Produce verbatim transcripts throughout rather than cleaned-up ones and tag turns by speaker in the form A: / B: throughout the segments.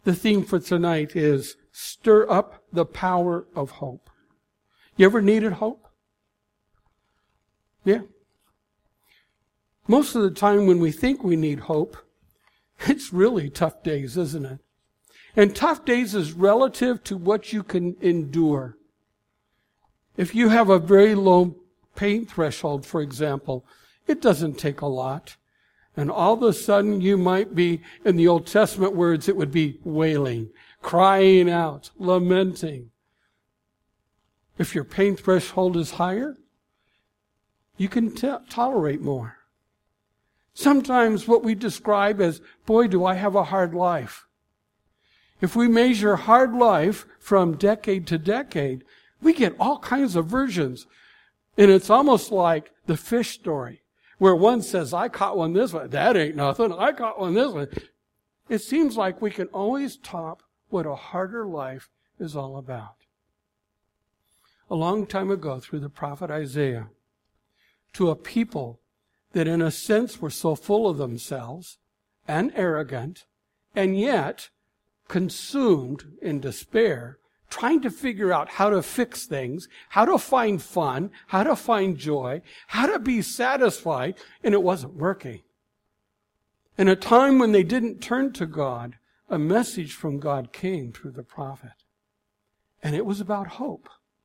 A: The theme for tonight is stir up the power of hope. You ever needed hope? Yeah. Most of the time when we think we need hope, it's really tough days, isn't it? And tough days is relative to what you can endure. If you have a very low pain threshold, for example, it doesn't take a lot. And all of a sudden you might be, in the Old Testament words, it would be wailing, crying out, lamenting. If your pain threshold is higher, you can t- tolerate more. Sometimes what we describe as, boy, do I have a hard life. If we measure hard life from decade to decade, we get all kinds of versions. And it's almost like the fish story, where one says, I caught one this way. That ain't nothing. I caught one this way. It seems like we can always top what a harder life is all about. A long time ago, through the prophet Isaiah, to a people that in a sense were so full of themselves and arrogant, and yet consumed in despair, trying to figure out how to fix things, how to find fun, how to find joy, how to be satisfied, and it wasn't working. In a time when they didn't turn to God, a message from God came through the prophet. And it was about hope.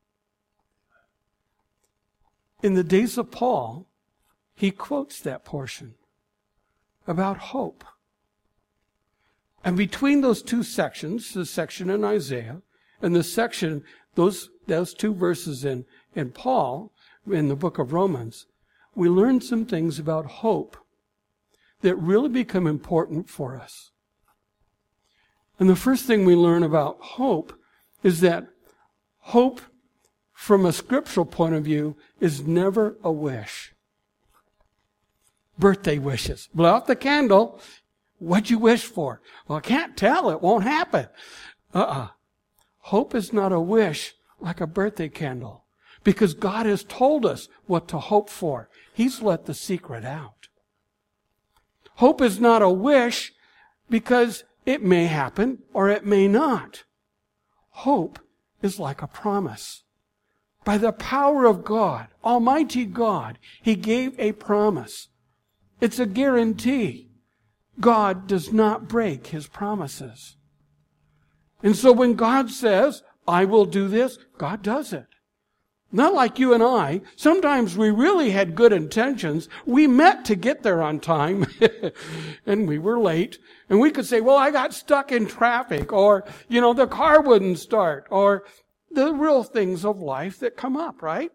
A: In the days of Paul, he quotes that portion about hope. And between those two sections, the section in Isaiah and the section, those those two verses in, in Paul, in the book of Romans, we learn some things about hope that really become important for us. And the first thing we learn about hope is that hope, from a scriptural point of view, is never a wish. Birthday wishes. Blow out the candle. What'd you wish for? Well, I can't tell. It won't happen. Uh-uh. Hope is not a wish like a birthday candle, because God has told us what to hope for. He's let the secret out. Hope is not a wish because it may happen or it may not. Hope is like a promise. By the power of God, Almighty God, He gave a promise. It's a guarantee. God does not break His promises. And so when God says, I will do this, God does it. Not like you and I. Sometimes we really had good intentions. We meant to get there on time, and we were late. And we could say, well, I got stuck in traffic, or, you know, the car wouldn't start, or the real things of life that come up, right?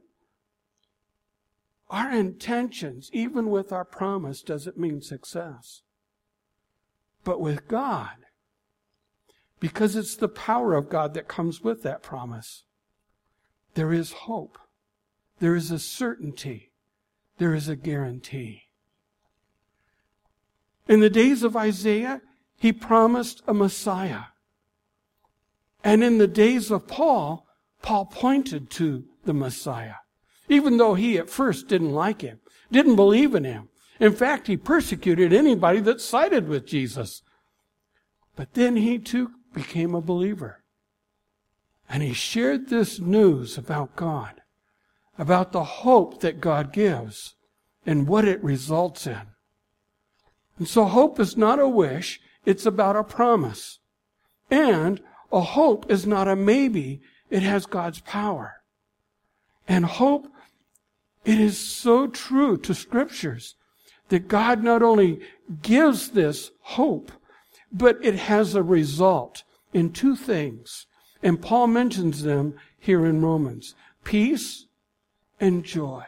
A: Our intentions, even with our promise, doesn't mean success. But with God, because it's the power of God that comes with that promise, there is hope. There is a certainty. There is a guarantee. In the days of Isaiah, he promised a Messiah. And in the days of Paul, Paul pointed to the Messiah. Even though he at first didn't like him, didn't believe in him. In fact, he persecuted anybody that sided with Jesus. But then he too became a believer. And he shared this news about God, about the hope that God gives and what it results in. And so hope is not a wish, it's about a promise. And a hope is not a maybe, it has God's power. And hope, it is so true to Scriptures that God not only gives this hope, but it has a result in two things. And Paul mentions them here in Romans. Peace and joy.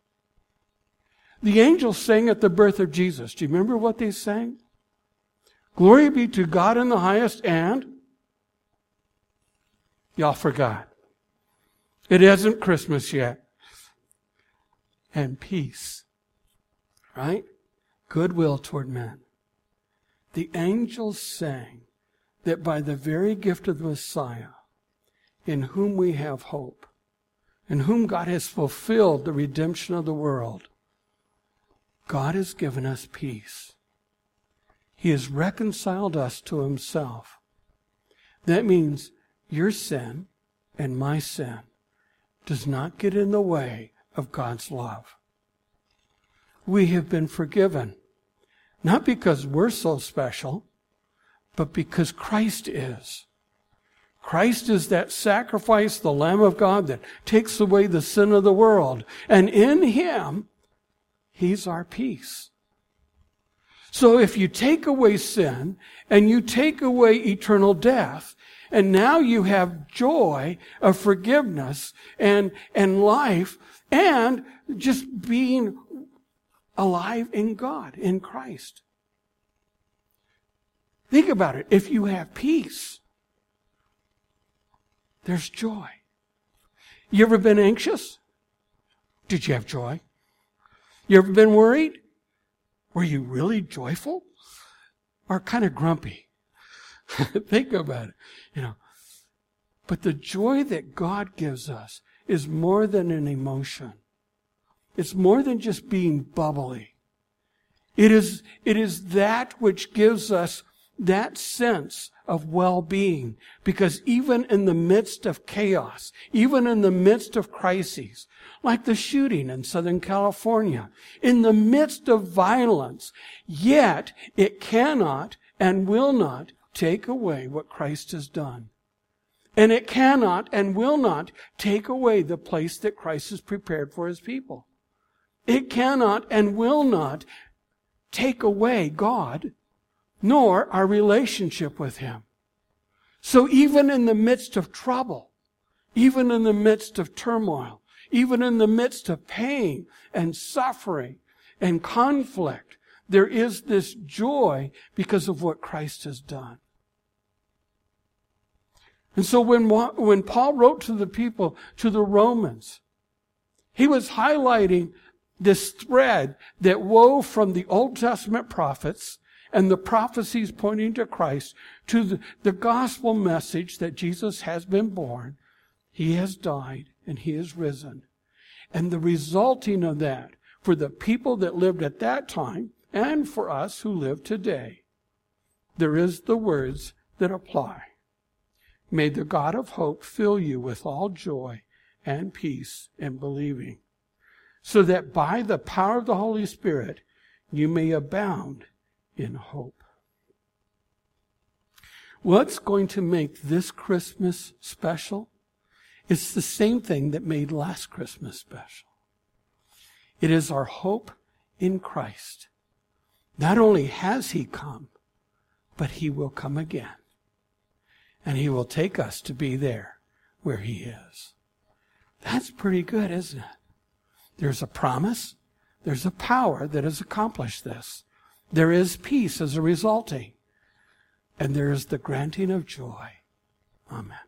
A: The angels sang at the birth of Jesus. Do you remember what they sang? Glory be to God in the highest, and y'all forgot. It isn't Christmas yet. And peace. Right? Goodwill toward men. The angels sang that by the very gift of the Messiah, in whom we have hope, in whom God has fulfilled the redemption of the world, God has given us peace. He has reconciled us to Himself That means your sin and my sin does not get in the way of God's love. We have been forgiven, not because we're so special, but because Christ is. Christ is that sacrifice, the Lamb of God that takes away the sin of the world. And in Him, He's our peace. So if you take away sin and you take away eternal death, and now you have joy of forgiveness and, and life and just being alive in God, in Christ. Think about it. If you have peace, there's joy. You ever been anxious? Did you have joy? You ever been worried? Were you really joyful? Or kind of grumpy? Think about it. You know. But the joy that God gives us is more than an emotion. It's more than just being bubbly. It is, it is that which gives us that sense of well-being. Because even in the midst of chaos, even in the midst of crises, like the shooting in Southern California, in the midst of violence, yet it cannot and will not take away what Christ has done. And it cannot and will not take away the place that Christ has prepared for His people. It cannot and will not take away God, nor our relationship with Him. So even in the midst of trouble, even in the midst of turmoil, even in the midst of pain and suffering and conflict, there is this joy because of what Christ has done. And so when, when Paul wrote to the people, to the Romans, he was highlighting this thread that wove from the Old Testament prophets and the prophecies pointing to Christ to the, the gospel message that Jesus has been born, He has died, and He is risen. And the resulting of that for the people that lived at that time and for us who live today, there is the words that apply. May the God of hope fill you with all joy and peace in believing, so that by the power of the Holy Spirit you may abound in hope. What's going to make this Christmas special? It's the same thing that made last Christmas special. It is our hope in Christ. Not only has He come, but He will come again. And He will take us to be there where He is. That's pretty good, isn't it? There's a promise. There's a power that has accomplished this. There is peace as a resulting. And there is the granting of joy. Amen.